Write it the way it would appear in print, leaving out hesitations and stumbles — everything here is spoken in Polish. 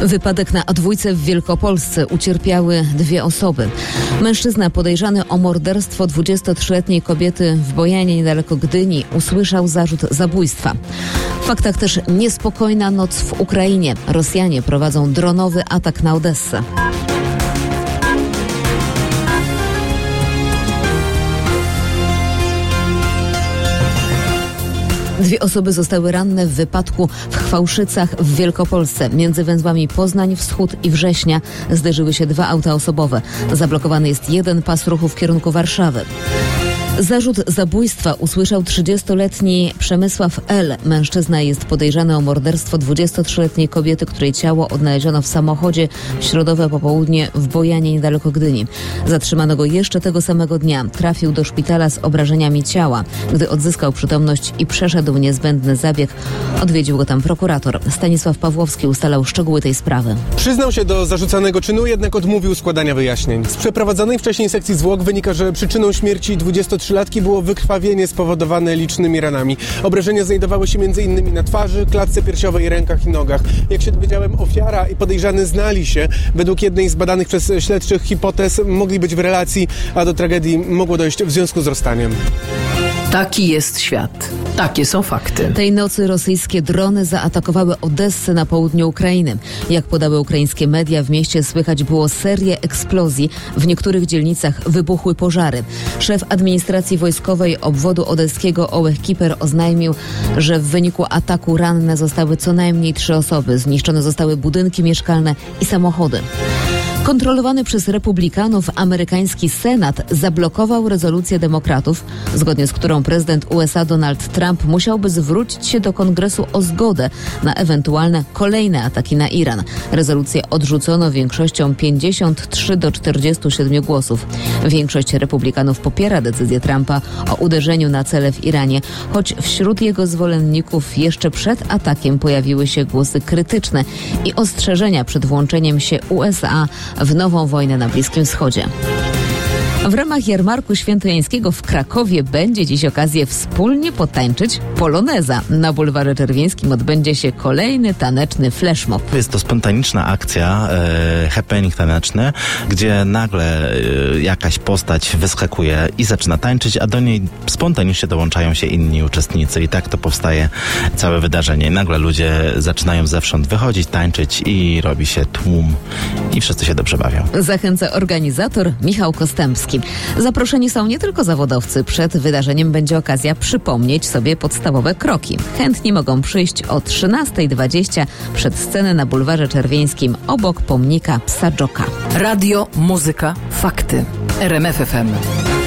Wypadek na A2 w Wielkopolsce. Ucierpiały 2 osoby. Mężczyzna podejrzany o morderstwo 23-letniej kobiety w Bojanie niedaleko Gdyni usłyszał zarzut zabójstwa. W faktach też niespokojna noc w Ukrainie. Rosjanie prowadzą dronowy atak na Odessę. Dwie osoby zostały ranne w wypadku w Chwałszycach w Wielkopolsce. Między węzłami Poznań Wschód i Września zderzyły się 2 auta osobowe. Zablokowany jest jeden pas ruchu w kierunku Warszawy. Zarzut zabójstwa usłyszał 30-letni Przemysław L. Mężczyzna jest podejrzany o morderstwo 23-letniej kobiety, której ciało odnaleziono w samochodzie w środowe popołudnie w Bojanie niedaleko Gdyni. Zatrzymano go jeszcze tego samego dnia. Trafił do szpitala z obrażeniami ciała. Gdy odzyskał przytomność i przeszedł niezbędny zabieg, odwiedził go tam prokurator. Stanisław Pawłowski ustalał szczegóły tej sprawy. Przyznał się do zarzucanego czynu, jednak odmówił składania wyjaśnień. Z przeprowadzonej wcześniej sekcji zwłok wynika, że przyczyną śmierci 23-latki było wykrwawienie spowodowane licznymi ranami. Obrażenia znajdowały się m.in. na twarzy, klatce piersiowej, rękach i nogach. Jak się dowiedziałem, ofiara i podejrzany znali się. Według jednej z badanych przez śledczych hipotez mogli być w relacji, a do tragedii mogło dojść w związku z rozstaniem. Taki jest świat. Takie są fakty. Tej nocy rosyjskie drony zaatakowały Odessę na południu Ukrainy. Jak podały ukraińskie media, w mieście słychać było serię eksplozji. W niektórych dzielnicach wybuchły pożary. Szef administracji wojskowej obwodu odeskiego Ołeh Kiper oznajmił, że w wyniku ataku ranne zostały co najmniej 3 osoby. Zniszczone zostały budynki mieszkalne i samochody. Kontrolowany przez republikanów amerykański Senat zablokował rezolucję demokratów, zgodnie z którą prezydent USA Donald Trump musiałby zwrócić się do Kongresu o zgodę na ewentualne kolejne ataki na Iran. Rezolucję odrzucono większością 53 do 47 głosów. Większość republikanów popiera decyzję Trumpa o uderzeniu na cele w Iranie, choć wśród jego zwolenników jeszcze przed atakiem pojawiły się głosy krytyczne i ostrzeżenia przed włączeniem się USA w nową wojnę na Bliskim Wschodzie. W ramach Jarmarku Świętojańskiego w Krakowie będzie dziś okazję wspólnie potańczyć poloneza. Na Bulwarze Czerwińskim odbędzie się kolejny taneczny flashmob. Jest to spontaniczna akcja, happening taneczny, gdzie nagle jakaś postać wyskakuje i zaczyna tańczyć, a do niej spontanicznie dołączają się inni uczestnicy i tak to powstaje całe wydarzenie. Nagle ludzie zaczynają zewsząd wychodzić, tańczyć i robi się tłum i wszyscy się dobrze bawią. Zachęca organizator Michał Kostępski. Zaproszeni są nie tylko zawodowcy. Przed wydarzeniem będzie okazja przypomnieć sobie podstawowe kroki. Chętni mogą przyjść o 13:20 przed scenę na Bulwarze Czerwińskim obok pomnika Psa Dżoka. Radio, muzyka, fakty. RMF FM.